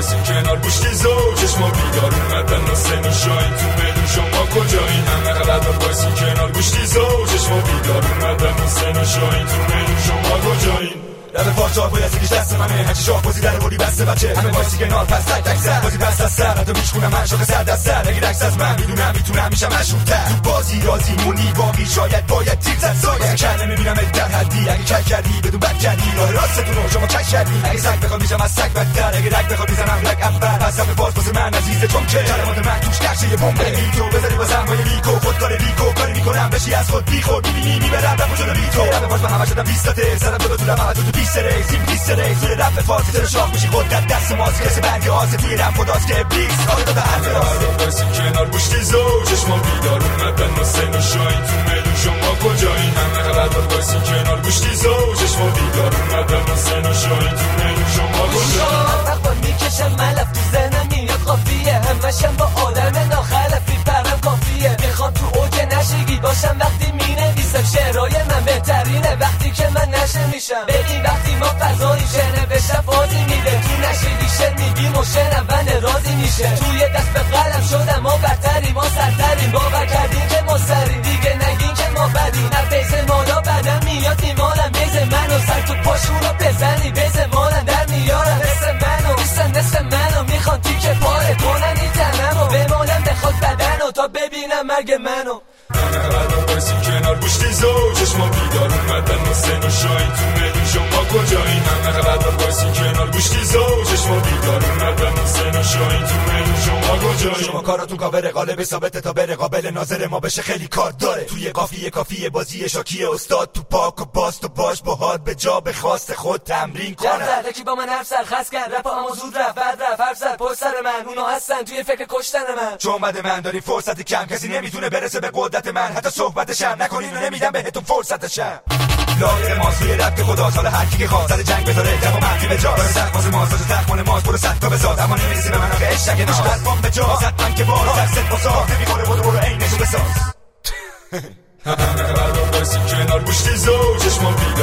وایسین کنار گوشتی زوجش ما بیدار اومدن و سن و شاین تو میدون شما کجایین همه قدر وایسین کنار گوشتی زوجش ما بیدار اومدن و سن و شاین تو میدون شما کجایین لب پارچار باید یکیش دست منه هرچی شاه بازی در بردی بسته بچه همه وایسی کنار پس تک تک سر بازی پس از سر حتی میشکنم من شاخه سر دست سر اگه رکس از من میتونم میشم مشهورتر تو بازی رازی مونی باقی شاید باید تیر زد سایه کرده میبینم در حدی اگه کل کردی بدون بد کردی راه راستتون رو شما کش کردی اگه سگ بخواد میشم از سگ بدتر اگه رگ بخواد میزنم رگ اول پس هم باز واسه من عزیزه چون که کلمات من توش نقشه یه بمب تو بذاری واسم با یه لیکو خودکار لیکو کاری میکنم بشی از خود بیخود میبینی میبرم رفت جلو بی تو رفت پاش من همه شدم 20 تا سرم تو رفت تو 20 ریس توی رفت فارسی تر شاخ میشی خود در دست ماست کسی برگی آسه توی رفت خداست که ابلیس آره داده حرف راست وایسین کنار گوشتی زوجش ما بیدار اومدن و سن و شاین تو میدون شما کجایین همه قدر وایسین کنار گوشتی زوجش ما بیدار اومدن و سن و شاین تو میدون شما کجایین وقت با میکشم ملف تو ذهنم میاد قافیه همشم با آدم ناخلفی پرم کافیه میخوام تو اوج نشگی باشم وقتی مینویسم شعرهای من بهترینه وقتی که من نشه میشم ببین وقتی ما فضایی شنه بشه بازی میده تو نشگی شن میگیم و شنونده راضی میشه توی دست به قلم شدم ما برتریم ما سرتریم باور کردیم که ما سریم دیگه نگین که ما بدیم نه بیز مالا بدم میاد ایمانم بیز منو سر تو پاشون رو بزنی بیز مالم در میارم مثل منو نیستن نصف منو میخوان تیکه پاره کنن این تنمو به مالم بخواد بدنو تا ببینم مرگ منو همه قدر وایسین کنار گوشتی زوجش ما بیدار اومدن و سن و شاین تو میدون شما کجایین همه قدر وایسین کنار گوشتی زوجش ما بیدار اومدن و سن و شاین تو میدون شما کجایین شما کاراتون کاور قالب ثابته تا بره قابل ناظر ما بشه خیلی کار داره توی قافیه کافیه بازی شاکی استاد تو پاک و باست و باش باهات به جا به خواست خود تمرین کنه زرده کی با من حرف سرخس کرد رپ اما زود رفت بعد رفت حرف زد پشت سر من اونا هستن توی فکر کشتن من چون بعد من داری فرصت کم کسی نمیتونه برسه به قدرت من حتی صحبتشم نکنین و نمیدم بهتون فرصتشم لایق ماست توی رب که خدا سال هر کی که خواست سر جنگ بذاره جواب منفی به جا برای سخت ماست زخمان ماست برو صد تا بساز اما نمیرسی به من آخه عشق ناز قلبم به جا صد من که بار دست بساز نمیخوره برو عینشو بساز همه قلبم وایسین کنار گوشتی زوجش ما